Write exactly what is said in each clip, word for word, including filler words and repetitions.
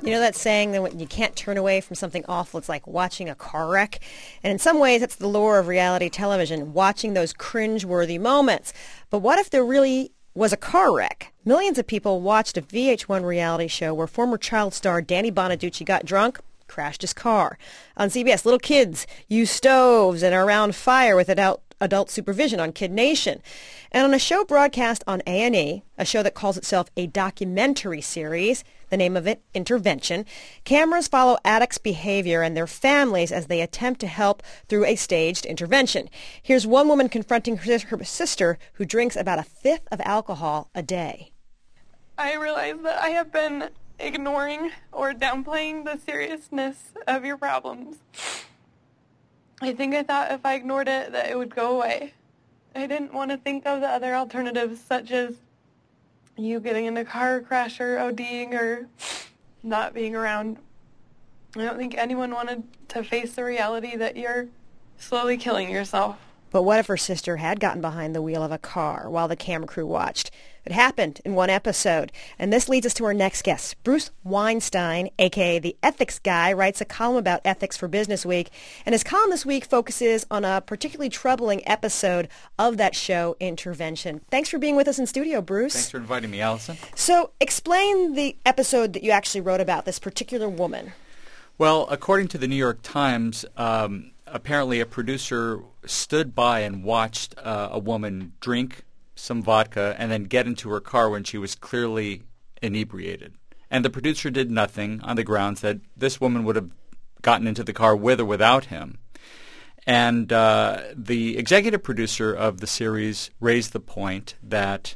You know that saying that when you can't turn away from something awful, it's like watching a car wreck? And in some ways, that's the lure of reality television, watching those cringe-worthy moments. But what if there really was a car wreck? Millions of people watched a V H one reality show where former child star Danny Bonaduce got drunk, crashed his car. On C B S, little kids use stoves and are around fire with adult, adult supervision on Kid Nation. And on a show broadcast on A and E, a show that calls itself a documentary series, the name of it, Intervention, cameras follow addicts' behavior and their families as they attempt to help through a staged intervention. Here's one woman confronting her, her sister who drinks about a fifth of alcohol a day. I realize that I have been ignoring or downplaying the seriousness of your problems. I think I thought if I ignored it that it would go away. I didn't want to think of the other alternatives such as you getting in a car crash or ODing or not being around. I don't think anyone wanted to face the reality that you're slowly killing yourself. But what if her sister had gotten behind the wheel of a car while the camera crew watched? It happened in one episode. And this leads us to our next guest. Bruce Weinstein, a k a the Ethics Guy, writes a column about ethics for Business Week. And his column this week focuses on a particularly troubling episode of that show, Intervention. Thanks for being with us in studio, Bruce. Thanks for inviting me, Allison. So explain the episode that you actually wrote about, this particular woman. Well, according to the New York Times, um, apparently a producer stood by and watched uh, a woman drink some vodka and then get into her car when she was clearly inebriated. And the producer did nothing on the grounds that this woman would have gotten into the car with or without him. And uh, the executive producer of the series raised the point that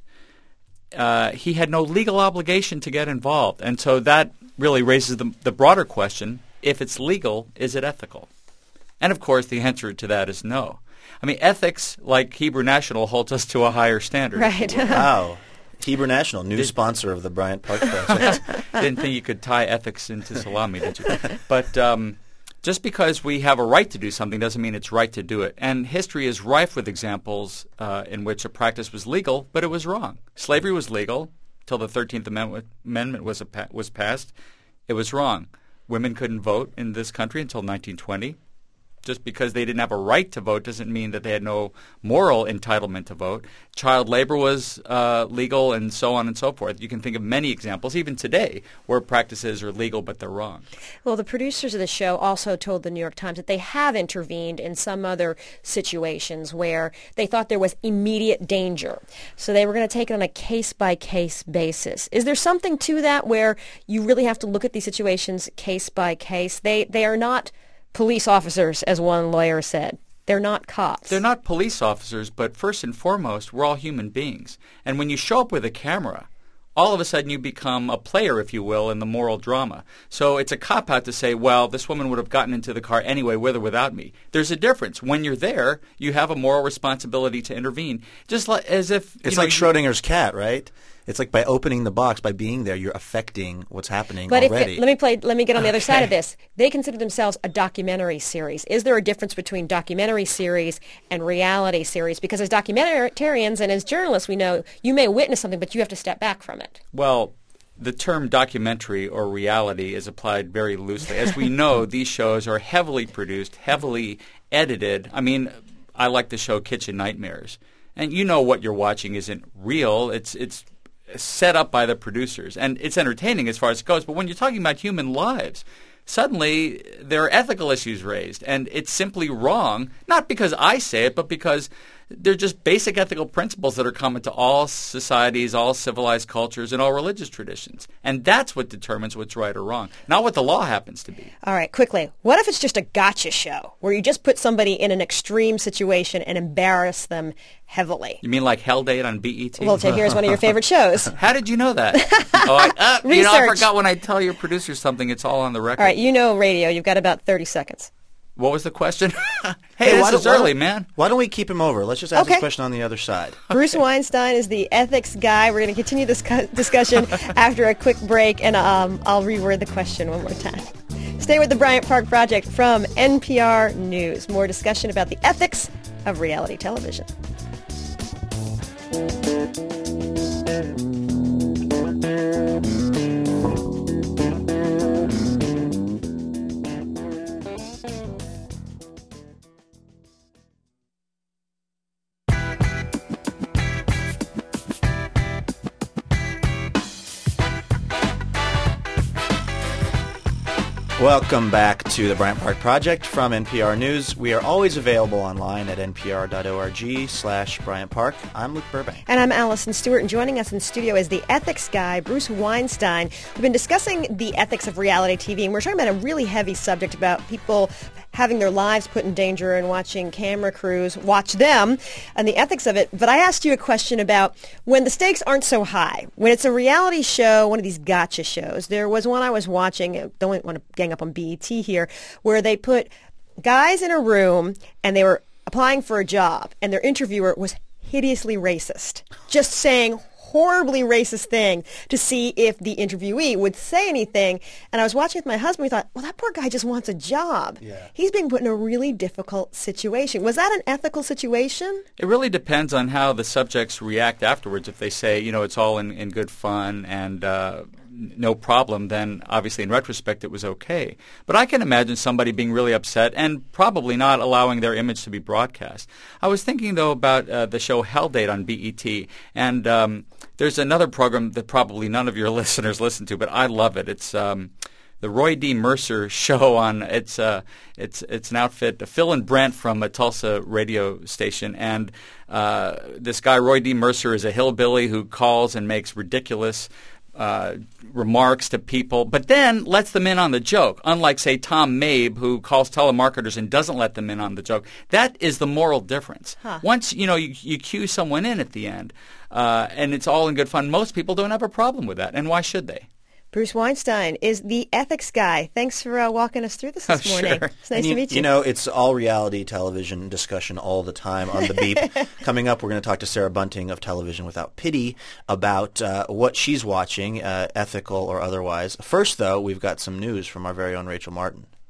uh, he had no legal obligation to get involved. And so that really raises the, the broader question, if it's legal, is it ethical? And of course, the answer to that is no. I mean, ethics, like Hebrew National, holds us to a higher standard. Right. Wow. Hebrew National, new Did, sponsor of the Bryant Park Project. Didn't think you could tie ethics into salami, did you? But um, just because we have a right to do something doesn't mean it's right to do it. And history is rife with examples uh, in which a practice was legal, but it was wrong. Slavery was legal till the thirteenth Amendment, amendment was, a pa- was passed. It was wrong. Women couldn't vote in this country until nineteen twenty. Just because they didn't have a right to vote doesn't mean that they had no moral entitlement to vote. Child labor was uh, legal and so on and so forth. You can think of many examples, even today, where practices are legal but they're wrong. Well, the producers of the show also told the New York Times that they have intervened in some other situations where they thought there was immediate danger. So they were going to take it on a case-by-case basis. Is there something to that where you really have to look at these situations case by case? They, they are not police officers, as one lawyer said. They're not cops. They're not police officers, but first and foremost, we're all human beings. And when you show up with a camera, all of a sudden you become a player, if you will, in the moral drama. So it's a cop-out to say, well, this woman would have gotten into the car anyway, with or without me. There's a difference. When you're there, you have a moral responsibility to intervene. Just like, as if... It's know, like Schrodinger's cat, right? It's like by opening the box, by being there, you're affecting what's happening but already. If it, let me play. Let me get on the okay. other side of this. They consider themselves a documentary series. Is there a difference between documentary series and reality series? Because as documentarians and as journalists, we know you may witness something, but you have to step back from it. Well, the term documentary or reality is applied very loosely. As we know, these shows are heavily produced, heavily edited. I mean, I like the show Kitchen Nightmares. And you know what you're watching isn't real. It's it's set up by the producers. And it's entertaining as far as it goes. But when you're talking about human lives, suddenly there are ethical issues raised. And it's simply wrong, not because I say it, but because they're just basic ethical principles that are common to all societies, all civilized cultures, and all religious traditions. And that's what determines what's right or wrong, not what the law happens to be. All right, quickly. What if it's just a gotcha show where you just put somebody in an extreme situation and embarrass them heavily? You mean like Hell Date on B E T? Well, here's one of your favorite shows. How did you know that? oh, I, uh, you know, I forgot when I tell your producers something, it's all on the record. All right, you know radio. You've got about thirty seconds. What was the question? hey, hey, this why is early, man. Why don't we keep him over? Let's just ask okay. this question on the other side. Bruce Weinstein is the ethics guy. We're going to continue this cu- discussion after a quick break, and um, I'll reword the question one more time. Stay with the Bryant Park Project from N P R News. More discussion about the ethics of reality television. Welcome back to the Bryant Park Project from N P R News. We are always available online at npr.org slash Bryant Park. I'm Luke Burbank. And I'm Allison Stewart, and joining us in studio is the ethics guy, Bruce Weinstein. We've been discussing the ethics of reality T V, and we're talking about a really heavy subject about people having their lives put in danger and watching camera crews watch them and the ethics of it. But I asked you a question about when the stakes aren't so high, when it's a reality show, one of these gotcha shows. There was one I was watching, don't want to gang up on B E T here, where they put guys in a room and they were applying for a job, and their interviewer was hideously racist, just saying horribly racist thing to see if the interviewee would say anything. And I was watching with my husband. We thought, well, that poor guy just wants a job. Yeah. He's being put in a really difficult situation. Was that an ethical situation? It really depends on how the subjects react afterwards. If they say, you know, it's all in, in good fun and uh, no problem, then obviously in retrospect it was okay. But I can imagine somebody being really upset and probably not allowing their image to be broadcast. I was thinking, though, about uh, the show Hell Date on B E T, and um, there's another program that probably none of your listeners listen to, but I love it. It's um, the Roy D. Mercer show on it's uh, it's it's an outfit. Phil and Brent from a Tulsa radio station, and uh, this guy Roy D. Mercer is a hillbilly who calls and makes ridiculous Uh, remarks to people, but then lets them in on the joke, unlike, say, Tom Mabe, who calls telemarketers and doesn't let them in on the joke. That is the moral difference. Huh. Once, you know, you, you cue someone in at the end, uh, and it's all in good fun, most people don't have a problem with that, and why should they? Bruce Weinstein is the ethics guy. Thanks for uh, walking us through this this Oh, morning. sure. It's nice And you, to meet you. You know, it's all reality television discussion all the time on The Beep. Coming up, we're going to talk to Sarah Bunting of Television Without Pity about uh, what she's watching, uh, ethical or otherwise. First, though, we've got some news from our very own Rachel Martin.